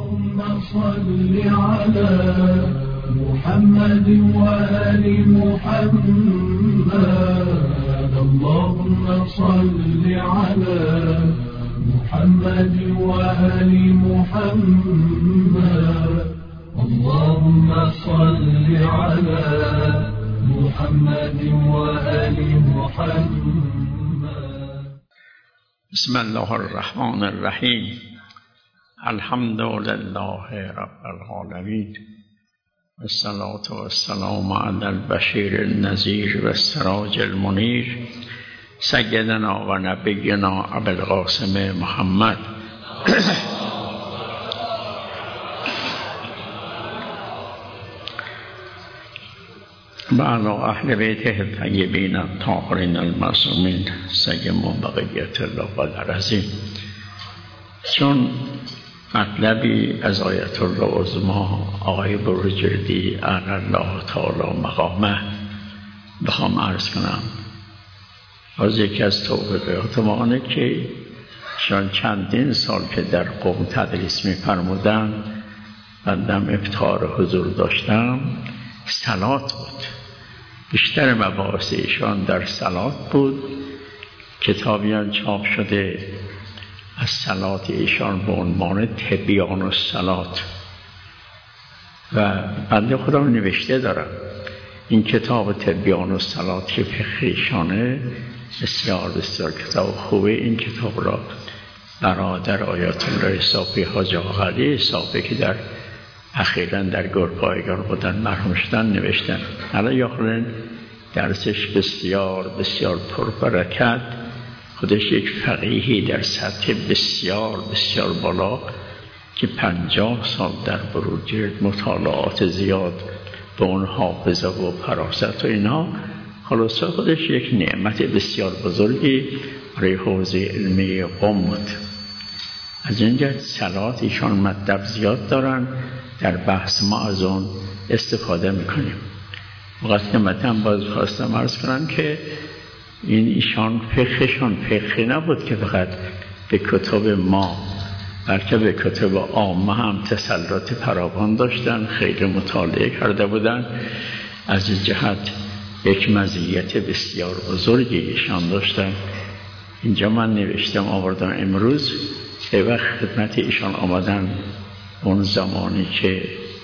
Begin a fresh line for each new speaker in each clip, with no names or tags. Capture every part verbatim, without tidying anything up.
اللهم صل على محمد وآل محمد اللهم صل على محمد وآل محمد اللهم صل على محمد وآل محمد.
بسم الله الرحمن الرحیم. الحمد لله رب العالمین، والصلاة والسلام علی البشیر النذیر و السراج المنیر، سیدنا و نبینا ابوالقاسم محمد و علی اهل بیته الطیبین الطاهرین المعصومین سیما بقیت الله العظیم. چون مطلبی از آیت الله عظمی آقای بروجردی اعلی الله تعالی مقامه بخوام عرض کنم. از یکی از توفیقات ما آنه که شان چندین سال که در قم تدریس می فرمودن بندم افتخار حضور داشتم، صلات بود. بیشتر مباحث ایشان در صلات بود. کتابیان چاپ شده از صلات ایشان به عنوان تبیان الصلات و بنده خودم نوشته دارم. این کتاب تبیان الصلات که فقه ایشانه بسیار بسیار کتاب خوبه. این کتاب را برادر آیت الله صافی حاج آقایی صافی که در اخیراً در گرپایگان بودن مرحوم شدن نوشتن. حالا یاخرین درسش بسیار بسیار پربرکت، خودش یک فقیهی در سطح بسیار بسیار بالا که پنجاه سال در بروجرد مطالعات زیاد به اون حافظه و فراست و اینا، خلاصه خودش یک نعمت بسیار بزرگی برای حوزه علمی قم بود. از اینجا صلات ایشان مطلب زیاد دارن، در بحث ما از اون استفاده میکنیم. وقتی که مطلب باز خواستم عرض کنم که این ایشان فقهشان فقهی نبود که فقط به کتب ما، بلکه به کتب عامه هم تسلط فراوان داشتن، خیلی مطالعه کرده بودن. از این جهت یک مزیت بسیار بزرگی ایشان داشتن. اینجا من نوشتم آوردم امروز به وقت خدمت ایشان آمدن اون زمانی که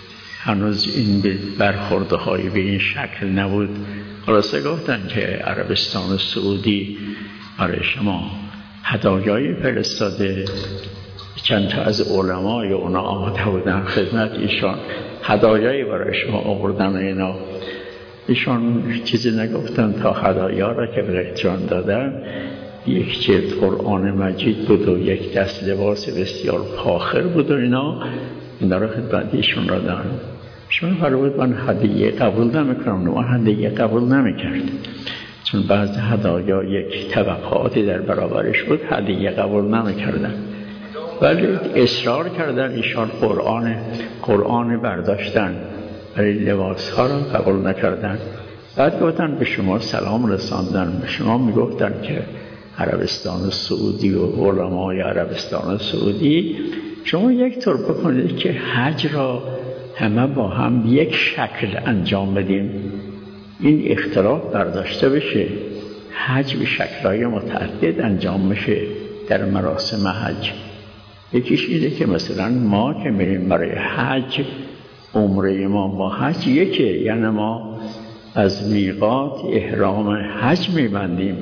هنوز این برخورده های به این شکل نبود. خلاصه گفتن که عربستان سعودی برای شما هدایایی فرستاده. چند تا از علمای اونا آمده بودن خدمت ایشان، هدایایی برای شما آوردن. اینا ایشان چیزی نگفتن تا هدایا را که به جان دادن یک جلد قرآن مجید بود و یک دست لباس بسیار فاخر بود و اینا اینا را خدمت ایشون را دارن. شما فرمود من هدیه قبول نمیکنم. من هدیه قبول نمیکرد چون بعض هدایا یک طبقاتی در برابرش بود، هدیه قبول نمیکردن. ولی اصرار کردن ایشان قرآن قرآن برداشتن، ولی لباس ها را قبول نکردن. بعد گفتن به شما سلام رساندن، به شما میگفتن که عربستان سعودی و علمای عربستان سعودی شما یک طور بکنید که حج را همه با هم یک شکل انجام بدیم، این اختلاف برداشته بشه، حج به شکل‌های متعدد انجام میشه در مراسم حج. یکیش اینه که مثلا ما که میریم برای حج، عمره ما با حج یکه، یعنی ما از میقات احرام حج میبندیم،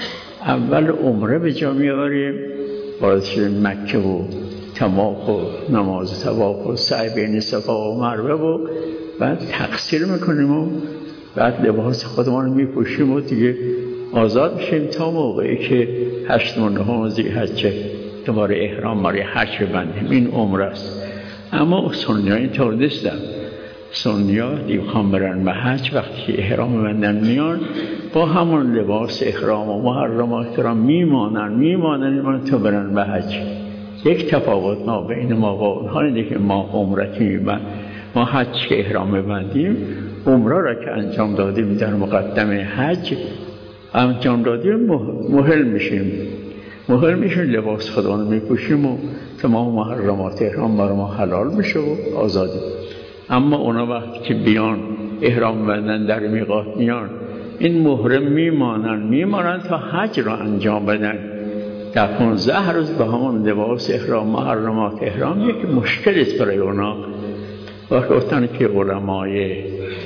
اول عمره به جا میاریم، وارد شدیم مکه و طواف و نماز طواف و سعی بین صفا و مروه و بعد تقصیر میکنیم و بعد لباس خودمان میپوشیم و دیگه آزاد میشیم تا موقعی که هشت و نهم ذی‌حجه دوباره احرام برای حج ببندیم. این عمره است. اما سنی‌ها اینطور نیستن. سنی‌ها دیگه برن به حج وقتی که احرام ببندن میان با همون لباس احرام و محرم و احترام میمانن میمانن میمانن تا برن به حج. یک تفاوت ما بین ما و اونها اینه که ما عمره که میبند، ما حج که احرام ببندیم، عمره را که انجام دادیم در مقدم حج انجام دادیم محل میشیم. مهم میشون لباس خدا رو میپوشیم و تمام محرمات احرام برای ما حلال میشه و آزادی. اما اونا وقتی که بیان احرام بندن در میقات میان، این محرم میمانن میمانن تا حج رو انجام بدن. در پانزده روز به همون لباس احرام محرمات احرام یک مشکل است برای اونا. و گفتن که علمای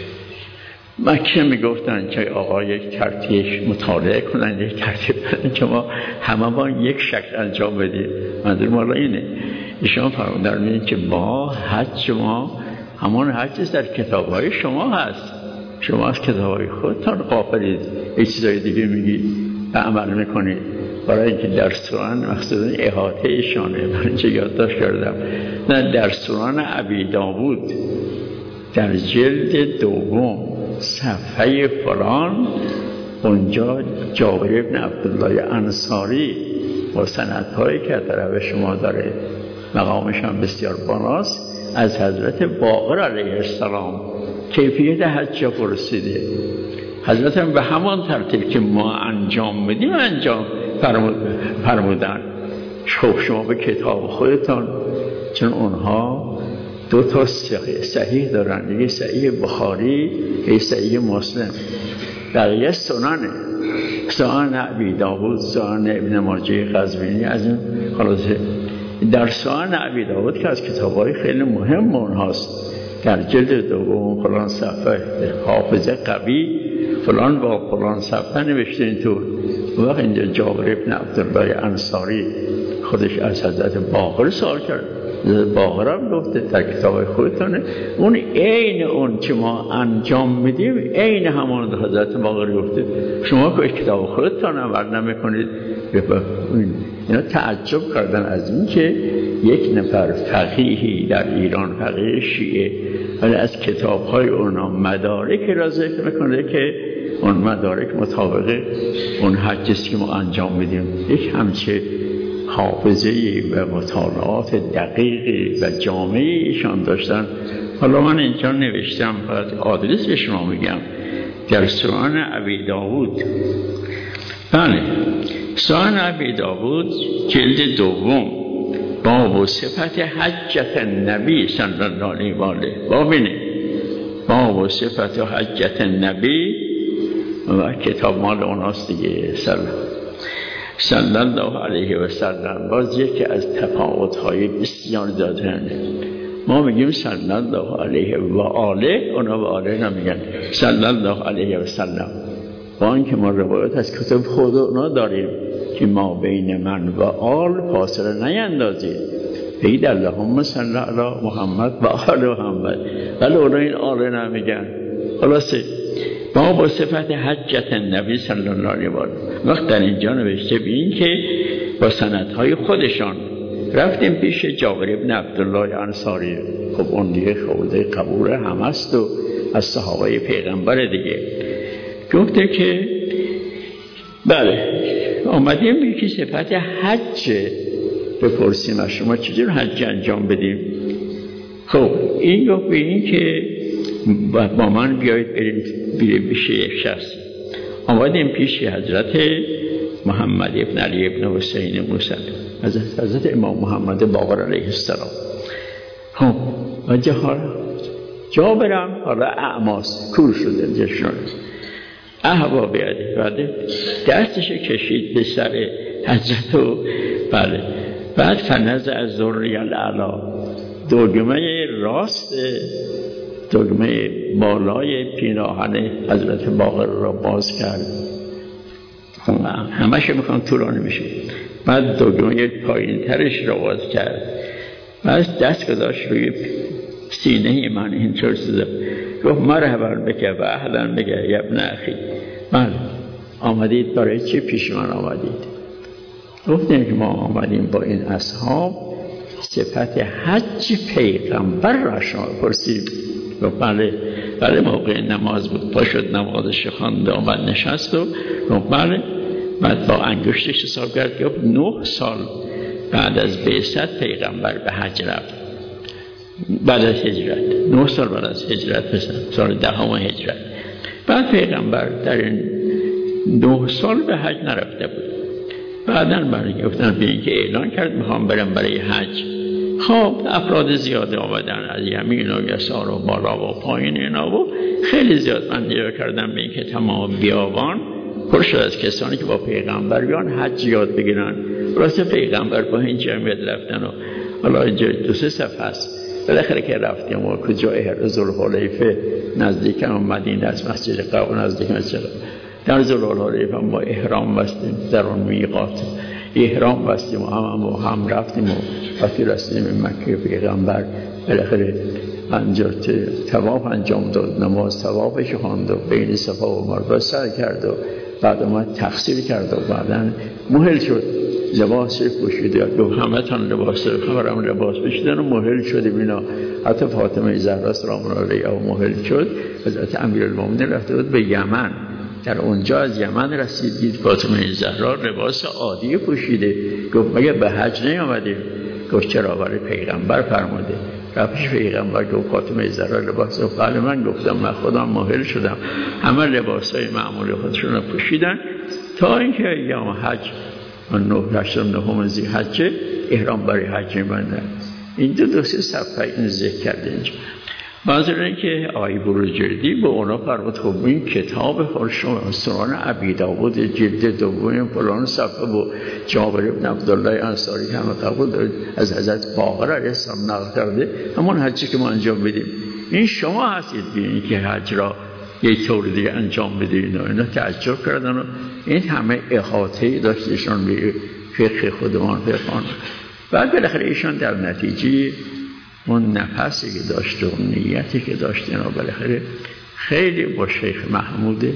مکه میگفتن که آقا یک ترتیب مطالعه کنن، یک ترتیب بدن که ما همه با یک شکل انجام بدیم. منظور مالا اینه، ایشان فرمودن میگن که با حج ما همون حج در کتاب‌های شما هست، شما از کتاب‌های خودتان غافلید، یک چیزای دیگه میگید و عمل میکنید. برای اینکه در سنن مقصودا احاطه شانه من چه یادداشت کردم، نه در سنن ابی داوود در جلد دوم صفحه فلان اونجا جابر بن عبدالله انصاری با سندهایی که طرف شما داره مقامش هم بسیار بالاست، از حضرت باقر علیه السلام کیفیت حج پرسیده. حضرت هم به همان ترتیب که ما انجام بدیم انجام فرمودن. خب شما به کتاب خودتان، چون اونها دو تا صحیح دارن، یکی صحیح بخاری یکی صحیح مسلم، بقیه سننه، سنن ابی داوود، سنن ابن ماجه قزوینی. از این خلاصه در سنن ابی داوود که از کتاب‌های خیلی مهم اونهاست، در جلد دوم فلان صفحه حافظه قوی فلان با فلان صفحه نوشته اینطور. وقت اینجا جابر بن عبدالله انصاری خودش از حضرت باقر سوال کرد، باقر هم گفته در کتاب خودتانه، اون عین اون که ما انجام میدیم عین همون حضرت باقر گفته، شما که کتاب خودتان عمل نمیکنید. اینا تعجب کردن از این که یک نفر فقیهی در ایران، فقیه شیعه، ولی از کتاب‌های اونا مدارک را ذکر میکنه که اون مدارک مطابق اون حجیست که ما انجام میدیم. یک همچه حافظه‌ای و مطالعات دقیقی و جامعی ایشان داشتن. حالا من اینجا نوشتم، باید آدرس به شما میگم، در سنن ابی داوود. بله، سنن ابی داوود جلد دوم باب صفت حجت النبی صلی الله علیه و آله. باب اینه، باب صفت حجت النبی، و کتاب مال اوناست دیگه، صلی الله علیه و سلم. باز یکی از تفاوت‌های بسیار دادن، ما میگیم صلی الله علیه و آله، اونا به آله نمیگن، صلی الله علیه و سلم. با اینکه ما روایت از کتاب خود اونا داریم که ما بین من و آل فاصله نیندازید، بگید اللهم صلی علی محمد و آل محمد، ولی اونا این آله نمیگن. خلاصه ما با صفت حجت النبی صلی الله علیه و آله، وقت در اینجا نوشته بین که با سندهای خودشان رفتیم پیش جابر بن عبدالله انصاری. خب اون دیگه خوده قبول هم است و از صحابه پیغمبر دیگه. گفته که بله آمدیم یکی صفت حج بپرسیم از شما چجور حج انجام بدیم. خب این گفت به این که با من بیایید بریم بریم بشه یک شخص. آمدیم پیش حضرت محمد ابن علی ابن حسین موسی، حضرت, حضرت امام محمد باقر علیه السلام. خب و جا جابرم حالا اعماس کور شده جشنان احبا بیاده، بعد دستش کشید به سر حضرت و بله، بعد فنز از ذری الاعلی، دگمه راست دگمه بالای پیراهن حضرت باقر را باز کرد. همشه میخوام طولانی میشه. بعد دگمه پایین ترش را باز کرد، بعد دست گذاشت روی سینه من اینطور سیده، گفت مرحبا بکه و اهلا بکه یا ابن اخی. من آمدید برای چی پیش من آمدید؟ گفتیم که ما آمدیم با این اصحاب صفت حج پیغمبر را شما پرسیم. گفت بله بله. موقع نماز بود، پا شد نمازش خواند، آمد نشست و گفت بله. بعد با انگشتش حساب کرد، گفت نه سال بعد از بعثت پیغمبر به حج رفت، بعد از هجرت، نه سال بعد از هجرت، مثلا سال دهم هجرت. بعد پیغمبر در این نه سال به حج نرفته بود. بعداً برای گفتن به این که اعلان کرد میخوام برم برای حج. خب افراد زیاد آمدن از یمین و یسار و بالا و پایین اینا و خیلی زیاد من دیگه کردم به این که تمام بیابان پر شد از کسانی که با پیغمبر بیان حج یاد بگیرن. راست پیغمبر با این جمعیت رفتن و حالا اینجا دو سه صفحه است. بالاخره که رفتیم و کجای ذوالحلیفه نزدیک مدینه است، مسجد قبا نزدیک مسجد در ذوالحلیفه با احرام بستیم، در اون میقات احرام بستیم و هم و هم رفتیم و وقتی رسیدیم مکه پیغمبر بالاخره انجام طواف انجام داد، نماز طوافش خواند و بین صفا و مروه سعی کرد و بعد اومد تقصیر کرد و بعداً مهل شد، لباس پوشیده دو همه تن لباس خبرم لباس پوشیدن و مهل شد. بینا حتی فاطمه زهرا سلام علیها و مهل شد. حضرت امیرالمومنین رفت بود به یمن، در اونجا از یمن رسید دید فاطمه زهرا لباس عادی پوشیده. گفت مگه به حج نیامدیم؟ گفت چرا؟ برای پیغمبر فرموده. رفتش پیغمبر گفت فاطمه زهرا لباس و بله من گفتم من خودم مهل شدم. همه لباسای معمولی خودشون رو پوشیدن تا اینکه ایام حج من نه هشتم نهم ذی‌حجه احرام برای حج می‌بندن. این دو دو سه صفحه این ذکر کرده اینجا. منظور اینه که آقای بروجردی به اونا فرمود خب این کتاب خود شما سنن ابی داود جلد دوم فلان صفحه و جابر بن عبدالله انصاری هم قبول دارید از حضرت باقر علیه السلام نقل کرده همون حجی که ما انجام بدیم. این شما هستید بینید که حج را یک طور دیگه انجام بدید. اینا تعجب کردن و این همه احاطه‌ای داشتشون به فقه خودمان فقهان. بعد بالاخره ایشان در نتیجه اون نفسی که داشته و نیتی که داشته اینا بالاخره خیلی با شیخ محمود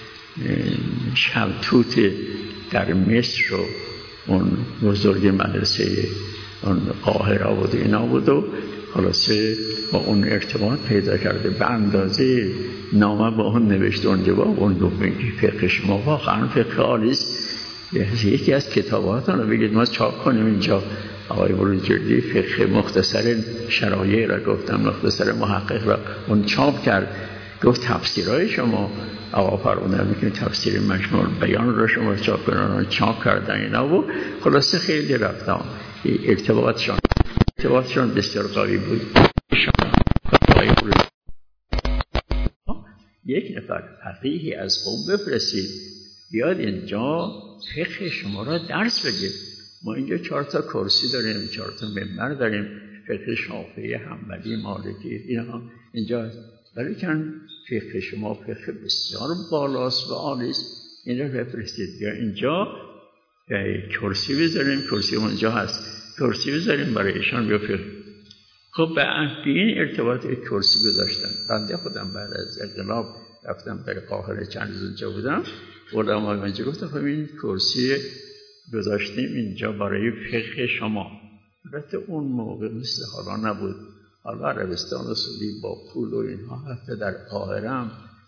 شمتوت در مصر و اون بزرگ مدرسه اون قاهره بود اینا بود و خلاصه با اون ارتباط پیدا کرده. به اندازه نامه با اون نوشته اونجا با اون گفت که فقه شما واقعا فقه عالیست، یکی از کتاباتون رو بگید ما چاپ کنیم اینجا. آقای بروجردی فقه مختصر شرایع را گفتم، مختصر محقق را اون چاپ کرد. گفت تفسیرهای شما آقا فرمودن میکنید تفسیر مجموع بیان را شما چاپ کنن، چاپ کردن اینا و خلاصه خیلی رفتم ارتباطشان ارتباطشان بسیار قوی بود. یک نفر فقیهی از قوم بفرستید بیاد اینجا فقه شما را درس بگه. ما اینجا چهار تا کرسی داریم، چهار تا منبر داریم، فقه شافعی، حنبلی، مالکی اینا اینجا، ولی کن فقه شما فقه بسیار بالاست و عالیست. این را بفرستید بیا اینجا کرسی بذاریم، کرسی اونجا هست، کرسی بذاریم برای ایشان بیا فقه. خب به این ارتباط کرسی گذاشتن. بنده خودم بعد از انقلاب رفتم در قاهره چند روز اونجا بودم، بردم آمدم گفتم خب این کرسی گذاشتیم اینجا برای فقه شما. البته اون موقع مثل حالا نبود، حالا عربستان رسولی با پول و اینها حتی در قاهره هم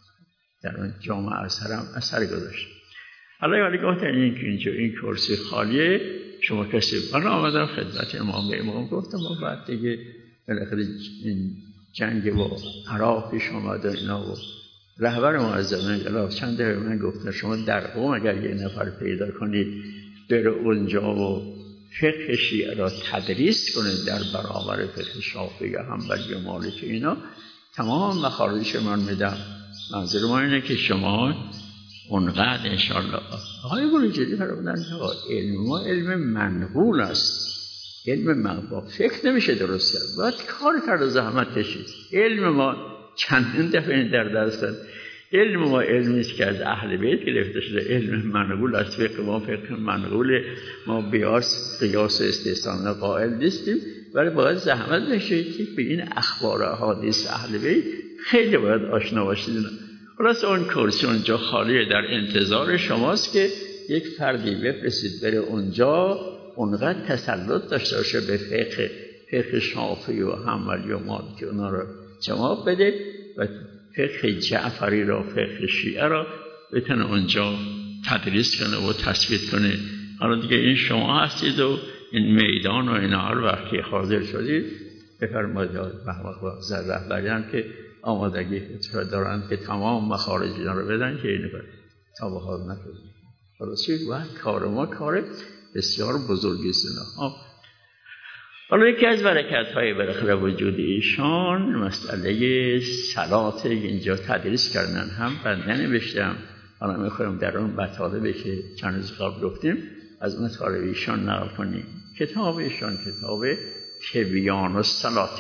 در اون جامعه اثر هم اثر گذاشت. حالا ولی گفتن این که اینجا این کرسی خالیه شما کسی حالا آمدم خدمت امام به امام گفتم ما بعد دیگه بالاخره این جنگ با عراق پیش اومد اینا و رهبر معظم انقلاب چند دفعه من گفتن شما در قم اگر یه نفر پیدا کنید بره اونجا و فقه شیعه را تدریس کنه در برابر فقه شافعی یا حنبلی و مالکی اینا تمام مخارجش من میدم. منظور ما اینه که شما اونقدر انشاءالله آقای بروجردی فرمودن علم ما علم منقول است، علم منقول فکر نمیشه درست کرد، باید کار کرد و زحمت کشید. علم ما چندین دفعه در درستن علم ما علمی است که از اهل بیت گرفته شده، علم منقول است. فقه ما فقه منقول، ما بیاس قیاس استثنا قائل نیستیم، ولی باید زحمت بکشید که به این اخبار احادیث اهل بیت خیلی باید آشنا باشید. خلاص اون کرسی اونجا خالیه، در انتظار شماست که یک فردی بفرستید بره اونجا اونقدر تسلط داشته باشه به فقه فقه شافعی و حنبلی و مالکی اونا رو جواب بده و فقه جعفری را فقه شیعه را بتونه اونجا تدریس کنه و تثبیت کنه. حالا دیگه این شما هستید و این میدان و اینا هر وقتی حاضر شدید بفرمایید محمد رهبری هم که آمادگی دارند که تمام مخارج اینا رو بدن که این تا به حال نکنید. خلاصی وقت کار ما کار بسیار بزرگی است. حالا یکی از برکت‌های بالاخره وجود ایشان مسئله صلات اینجا تدریس کردن، هم بنده نوشتم، حالا می‌خوایم در اون مطالبی که چند روز قبل گفتیم از مطالب ایشان نقل کنیم. کتاب ایشان کتاب تبیان الصلات.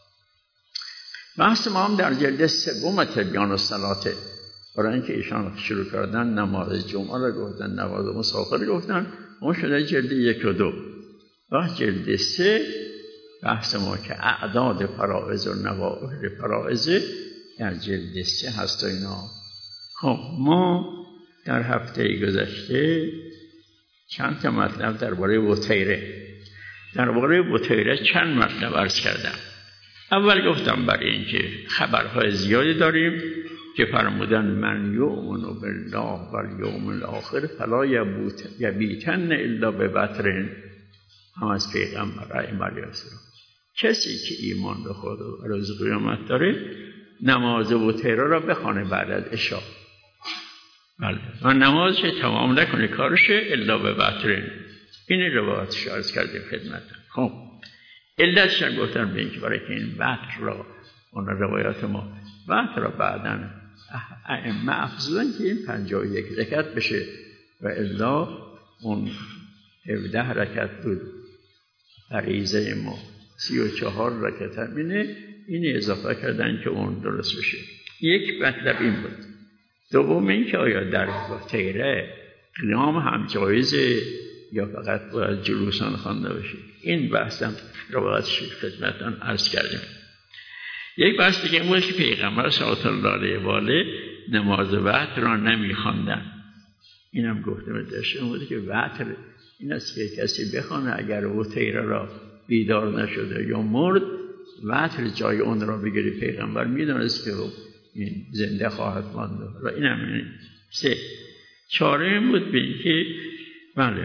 بحث ما هم در جلد سوم تبیان الصلات، برای اینکه ایشان شروع کردن نماز جمعه را گفتن، نماز مسافر گفتن، اون شده جلد یک و دو. و جلد سه بحث ما که اعداد فرائض و نوافل فرائض در جلد سه هست و اینا. خب ما در هفته گذشته چند تا مطلب درباره وتیره درباره وتیره چند مطلب عرض کردم. اول گفتم برای اینکه خبرهای زیادی داریم که فرمودن من یؤمن بالله والیوم الاخر فلا یبیتن الا بوتر، هم از پیغمبر علیه السلام. کسی که ایمان به خدا و روز قیامت داره نماز وتیره را بخونه بعد از عشا، بله، و نمازش تمام نکنه کارشه الا بوتر. این روایتش عرض کردیم خدمتتون. خب علتش هم گفتم به اینکه برای که این وتر را، اون روایات ما وتر را بعداً ائمه افزودن که این پنجاه و یک رکعت بشه و الا اون هفده رکعت بود فریضه ما، سی و چهار رکعت همینه، این اضافه کردن که اون درست بشه. یک مطلب این بود. دوم این که آیا در وتیره قیام هم جایزه یا فقط باید جلوسان خوانده بشه؟ این بحثم روایتش خدمتتون عرض کردیم. یک بحث دیگه بود که پیغمبر صلی الله علیه و آله نماز وتر را نمی‌خواندن. اینم گفتم داشتم بود که وتر این است که کسی بخونه اگر وتیره را بیدار نشده یا مرد، وتر جای اون را بگیری. پیغمبر میدونست که این زنده خواهد ماند. و اینم این سه چاره این بود به اینکه بله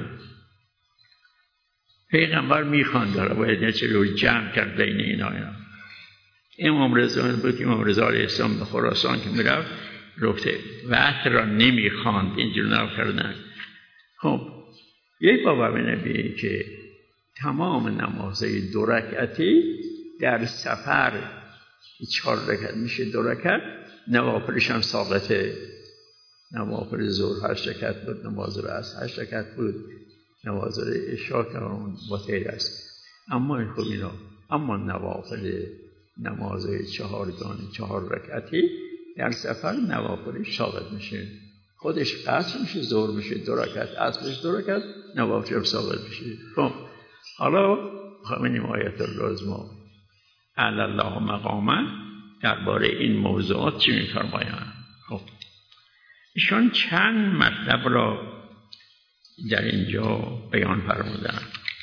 پیغمبر میخواند را باید نچه رو جمع کرد بین اینا اینا. امام رضا بود، امام رضا علیه السلام به خراسان که میرفت رفته وتر را نمیخواند، اینجور نکردن. خب یک باب نبی که تمام نمازهای دو رکعتی در سفر چهار رکعت میشه دو رکعت، نوافلش هم ساقطه. نوافل ظهر هشت رکعت بود، نماز عصر هشت رکعت بود، نماز عشا که اون وتیر است. اما این خوب اینا اما نوافل نمازهای چهارگانه چهار رکعتی در سفر نوافلش ساقط میشه، خودش قصر میشه، ظهر میشه دو رکعت، عصرش دو رکعت، نوافلش ساقط میشه. خب حالا همین آیت العظمی علی الله مقاما درباره این موضوعات چی میفرمایند؟ خب ایشان چند مطلب را در اینجا بیان فرمودند.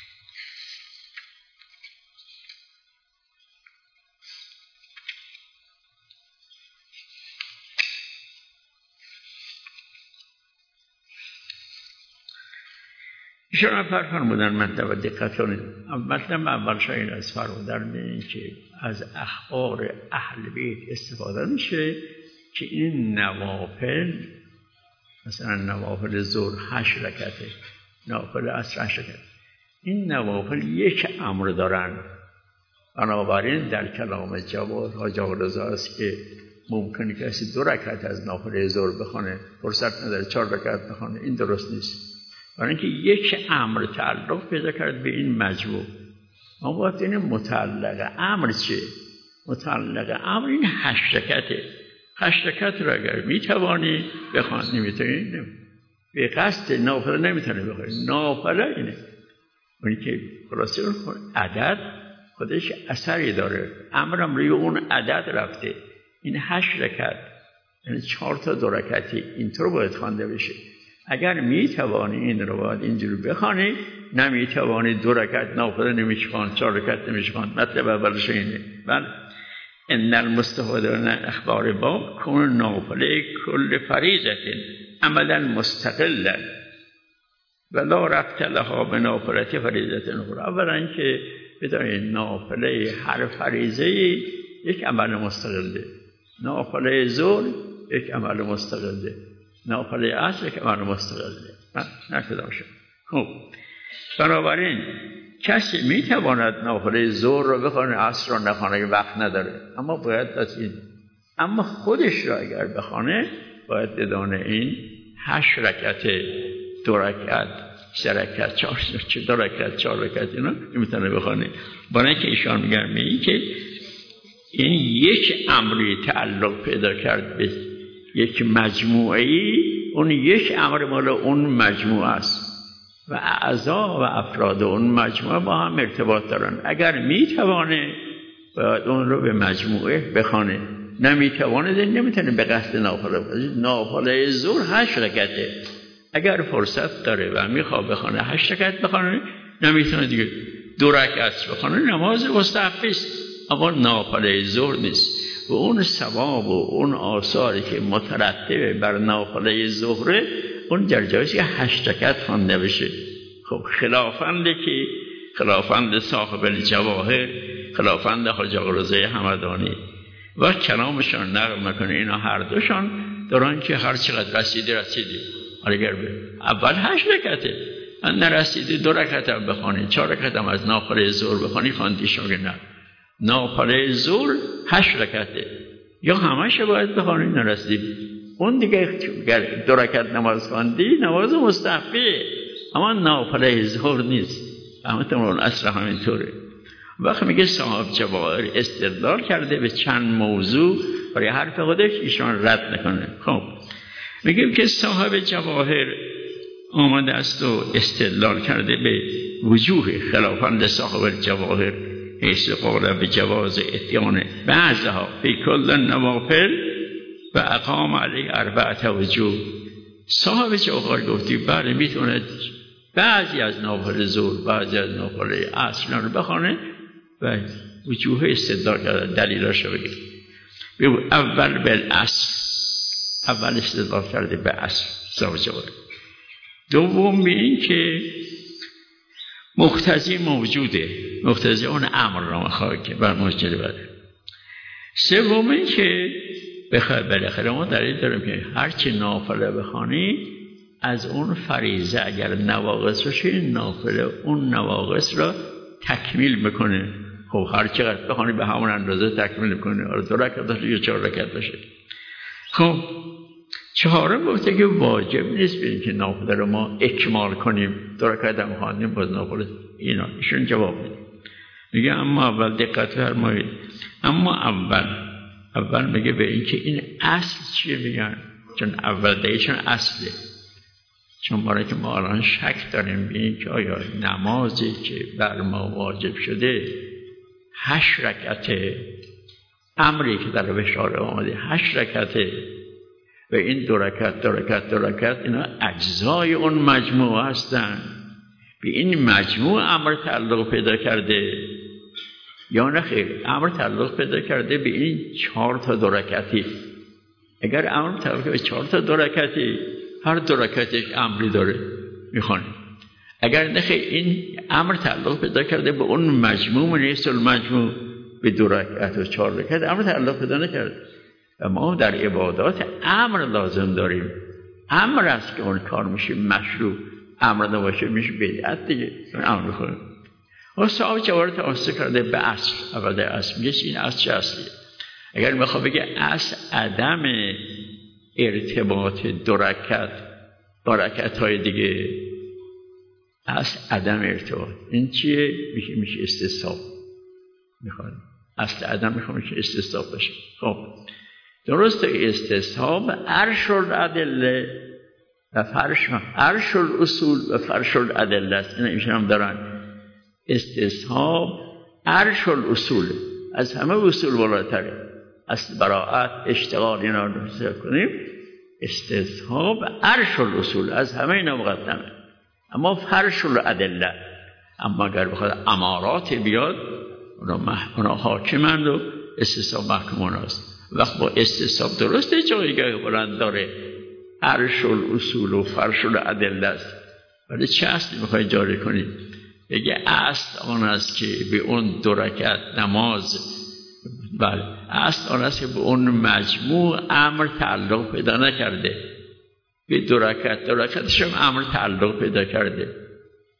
ایشان فرمودن مطلب دقت کنید. مطلب اول شاید از فرمودن این که از اخبار اهل بیت استفاده میشه که این نوافل، مثلا نوافل ظهر هشت رکعته، نوافل عصر هشت رکعته، این نوافل یک امر دارن. بنابراین در کلام جواد حاج آقارضا است که ممکنه کسی دو رکعت از نوافل ظهر بخونه، فرصت نداره چهار رکعت بخونه، این درست نیست. برای اینکه یک امر تعلق پیدا کرد به این مجموع. ما باید این متعلق امر چه؟ متعلق امر این هشت رکعته. هشت رکعت را اگر میتوانی بخوان، نمیتونی نمی. به قصد نافله نمیتونی بخوانی. نافله اینه اونی که خلاصه عدد خودش اثری داره، امرم روی اون عدد رفته. این هشت رکعت یعنی چهار تا دو رکعتی اینطور باید خوانده بشه. اگر میتوانی این رو باید اینجوری بخوانی، نمیتوانی دو رکعت نافله نمیشه خوان، چهار رکعت نمیشه خوان. مطلب اولش اینه. بله ان المستفادون اخبار باب کون نافله کل فریضه عملا مستقلا ولا ربط لها به نافله فریضه اخرى. اولا اینکه بدانید نافله هر فریضه یک عمل مستقله. نافله ظهر یک عمل مستقله، نافله عصر یک عمل مستقله. نه کدام شد. خب بنابراین کسی میتواند نافله ظهر رو بخونه عصر رو نخونه که وقت نداره، اما باید تصید. اما خودش را اگر بخونه باید بدانه این هشت رکعت، دو رکعت، سه رکعت، چهار چه دو رکعت، چهار رکعت اینا میتونه بخونه. برای که ایشان میگن می که این یک امری تعلق پیدا کرد به یک مجموعه‌ای، اون یک امر مال اون مجموعه است و اعضا و افراد اون مجموعه با هم ارتباط دارن. اگر میتوانه باید اون رو به مجموعه بخونه، نمیتوانه نمیتونه به قصد نافله بخونه. نافله ظهر هشت رکعته، اگر فرصت داره و میخواد بخونه هشت رکعت بخونه، نمیتونه دیگه دو رکعت بخونه، نماز مستحب است، اما نافله ظهر نیست. و اون ثواب و اون آثاری که مترتب بر نافله ظهر اون در جایش که هشت رکعت خوانده بشه. خب خلافند که خلافند صاحب الجواهر، خلافند حاج آقا رضای همدانی و کلامشان نقل میکنه، اینا هر دوشان دارن که هر چقدر رسیدی رسیدی. اگر اول هشت رکعته، من نرسیدی دو رکعت هم بخوانی، چهار رکعت هم از نافله ظهر بخوانی، خواندی شاگه نه. نافله ظهر هشت رکعته، یا همش باید بخوانی، نرسیدی اون دیگه دو رکعت نماز خواندی، نماز مستحبه، اما نافله ظهر نیست. همتون اصلا همینطوره. وقتی میگه صاحب جواهر استدلال کرده به چند موضوع برای حرف خودش، ایشان رد نکنه. خب میگیم که صاحب جواهر آمده است و استدلال کرده به وجوه خلافند صاحب جواهر، حیث قال به جواز اتیان بعضها فی کل نوافل و اقام علی اربعت وجوه. صاحب جواهر گفتی بله میتونه بعضی از نوافل ظهر، بعضی از نوافل عصر رو بخونه و وجوه استدلال کرده، دلیلاشو بگه. اول بالاصل، اول استدلال کرده به اصل صاحب جواهر. دوم به این که مقتضی موجوده، مقتضی اون امر را میخواد که بر مسجد بده. سوم این که بخواه بالاخره ما دلیل داریم که هرچی نافله بخوانی از اون فریضه اگر نواقص باشه، نافله اون نواقص را تکمیل میکنه. خب هر چقدر بخوانی به همون اندازه تکمیل میکنه، آره دو رکعت باشه یا چهار رکعت باشه. خب چهارم گفته که واجب نیست ببینیم که نافله رو ما اکمال کنیم، دو رکعت هم خواندیم باز نافله. اینا ایشون جواب میده، میگه اما اول دقت فرمایید، اما اول اول میگه به این که این اصل چیه میگن، چون اول دیشون اصله. چون برای که ما الان شک داریم به این که آیا نمازی که بر ما واجب شده هشت رکعته، امری که در بشاره آمده هشت رکعته و این دو رکعت دو رکعت دو رکعت اینا اجزای اون مجموعه هستن، به این مجموعه امر تعلق پیدا کرده یا نه خیر؟ امر تعلق پیدا کرده به این چهار تا دو رکعتی. اگر امر تعلق به چهار تا دو رکعتی، هر دو رکعتش امری داره میخوانیم. اگر نه خیر این امر تعلق پیدا کرده به اون مجموع، نیست المجموع به دو رکعت و چهار رکعت امر تعلق پیدا نکرده. و ما در عبادات امر لازم داریم، امر است که اون کار میشه مشروع، امر نباشه میشه بدعت دیگه. امر میخوریم و صاحب جواهر تأسیس کرده به اصل. اول در اصل میگه این اصل چه اصلیه؟ اگر میخواد بگه اصل عدم ارتباط دو رکعت با رکعت های دیگه، اصل عدم ارتباط، این چیه؟ میشه میشه استصحاب. میخواد اصل عدم میخواد میشه استصحاب باشه. خب درسته استصحاب عرش الادله و فرش عرش الاصول و فرش الادله است. اینا میشه هم دارن استصحاب عرش الاصول، از همه اصول بالاتره. اصل براءت، اشتغال اینا رو حساب کنیم، استصحاب عرش الاصول از همه اینا مقدمه. اما فرش الادله، اما اگر بخواد امارات بیاد اونا حاکمند و استصحاب محکومان است. وقت با استصحاب درسته جایگاه بلند داره، عرش الاصول و فرش الادله است، ولی چه اصلی میخوای جاری کنی؟ بگه اصل آن است که به اون دو رکعت نماز، بله اصل آن است که به اون مجموع امر تعلق پیدا نکرده، به دو رکعت دو رکعتش هم امر تعلق پیدا کرده.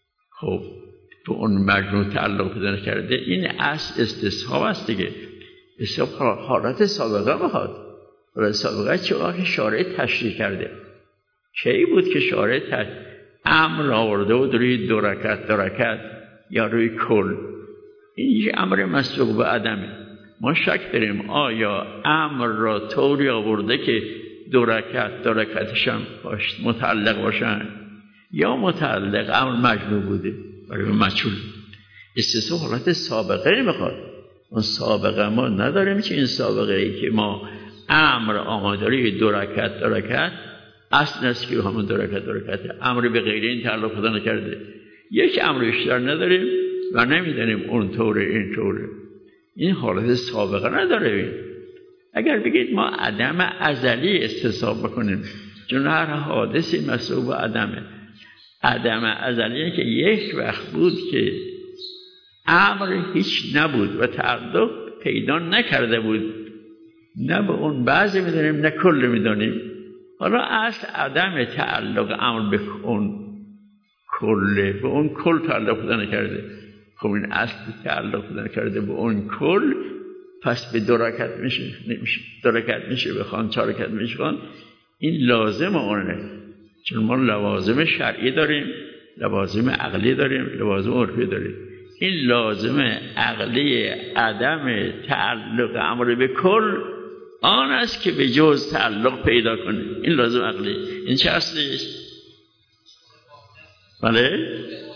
خب به اون مجنون تعلق پیدا کرده، این اصل استصحاب است دیگه. استصحاب حالت سابقه بخواد. حالت سابقه چه که شارع تشریح کرده. چی بود که شارع تشریح امر آورده بود روی دو رکعت دو رکعت یا روی کل؟ این یه امر مسبوق به عدمه. ما شک داریم آیا امر را طوری آورده که دو رکعت دو رکعتش هم متعلق باشن یا متعلق امر مجنون بوده برای مجهول. استصحاب حالت سابقه میخواد. اون سابقه ما نداریم که این سابقه ای که ما امر آماده روی دو رکعت دو رکعت اصل است که همون دو رکعت دو رکعت امر به غیر این تعلق پیدا نکرده. یک امر بیشتر نداریم و نمیدانیم اون طوره این طوره. این حالت سابقه نداره. اگر بگید ما عدم ازلی استصحاب بکنیم، چون هر حادثی مسبوق به عدمه. عدم ازلیه که یک وقت بود که امر هیچ نبود و تعلق پیدا نکرده بود، نه به اون بعضی میدانیم نه کل میدانیم. حالا اصل عدم تعلق امر به اون کله، به اون کل تعلق پیدا نکرده. خب این اصل تعلق پیدا نکرده به اون کل، پس به دو رکعت میشه نمیشه، دو رکعت میشه بخوان، چهار رکعت میشه بخوان. این لازم اونه، چون ما لوازم شرعی داریم، لوازم عقلی داریم، لوازم عرفی داریم. این لازم عقلی عدم تعلق امر به کل آن است که به جز تعلق پیدا کنه. این لازم عقلی. این چه اصلیش؟ بله؟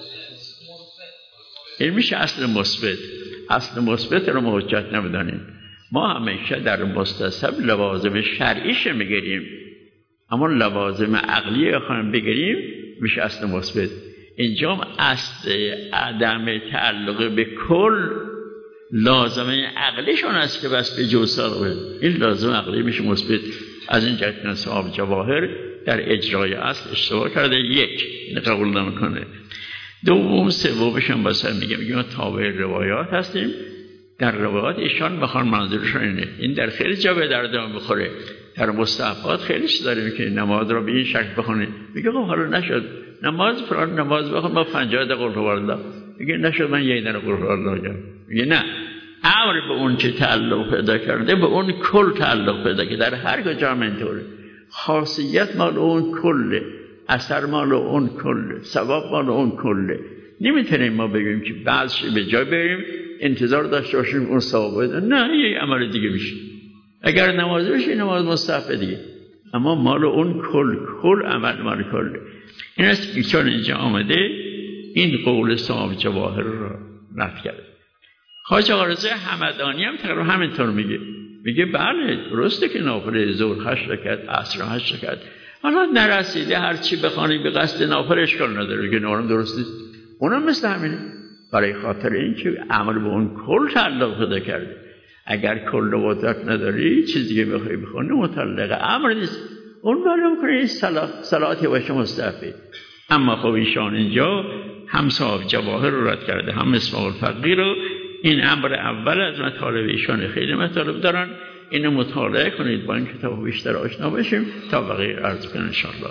این میشه اصل مثبت. اصل مثبت رو ما حجت نمیدانیم. ما همیشه در مستصحب لوازم شرعیش میگیریم، اما لوازم عقلی اخوان بگیریم میشه اصل مثبت. اینجا اصل عدم تعلق به کل لازمه عقلیشون است که بس به جز ساقه. این لازم عقلی میشه مثبت. از این جهت صاحب جواهر در اجرای اصل اشتباه کرده. یک، این قبول نمیکنه. دوم سومش هم واسه میگه میگه ما تابع روایات هستیم. در روایات ایشان بخوان منظورشون اینه. این در خیلی جا به دردم بخوره. در مستحبات خیلی چیز داریم که نماز رو به این شکل بخونه. میگه خب حالا نشد نماز فران نماز بخون با پنجاه دقیقه قل هوالله. میگه نشد من یه دقیقه قل هوالله بگم. میگه نه، امر به اون چه تعلق پیدا کرده به اون کل تعلق پیدا که در هر کجا هم اینطوره. خاصیت مال اون کله، اثر مال اون کله، ثواب مال اون کله. نمیتونیم ما بگیم که بعضش به جای بریم انتظار داشته باشیم اون ثواب بده. نه، یه عمل دیگه میشه. اگر نماز بشه نماز مستحب دیگه، اما مال اون کل کل عمل مال کله. این است که چون اینجا آمده این قول صاحب جواهر رو رد کرده. خواجه آقا رضا همدانی هم تقریبا همینطور میگه. میگه بله درسته که نافله ظهر هشت رکعت، عصر هشت رکعت، حالا نرسیده هر چی بخوانی به قصد نافله اشکال نداره. میگه نورم درست نیست. اونم مثل همینه. برای خاطر این که عمل به اون کل تعلق پیدا کرده. اگر کل و درک نداری چیزی که بخوای بخونی متعلق امر نیست. اون معلوم کنه این صلاتی باشه مستحبه. اما خب ایشان اینجا هم صاحب جواهر رو رد کرده، هم مصباح الفقی رو. این امر اول از مطالب ایشان خیلی مطالب دارن. اینو مطالعه کنید با این کتاب بیشتر آشنا بشیم تا بقیه عرض کنم انشاءالله.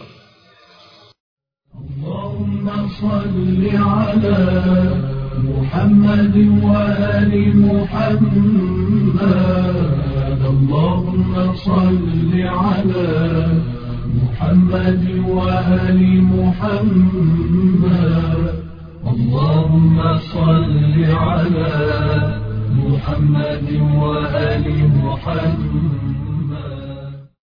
اللهم صل على محمد وآل محمد. اللهم صل على محمد وآل محمد. اللهم صل على محمد وآل محمد.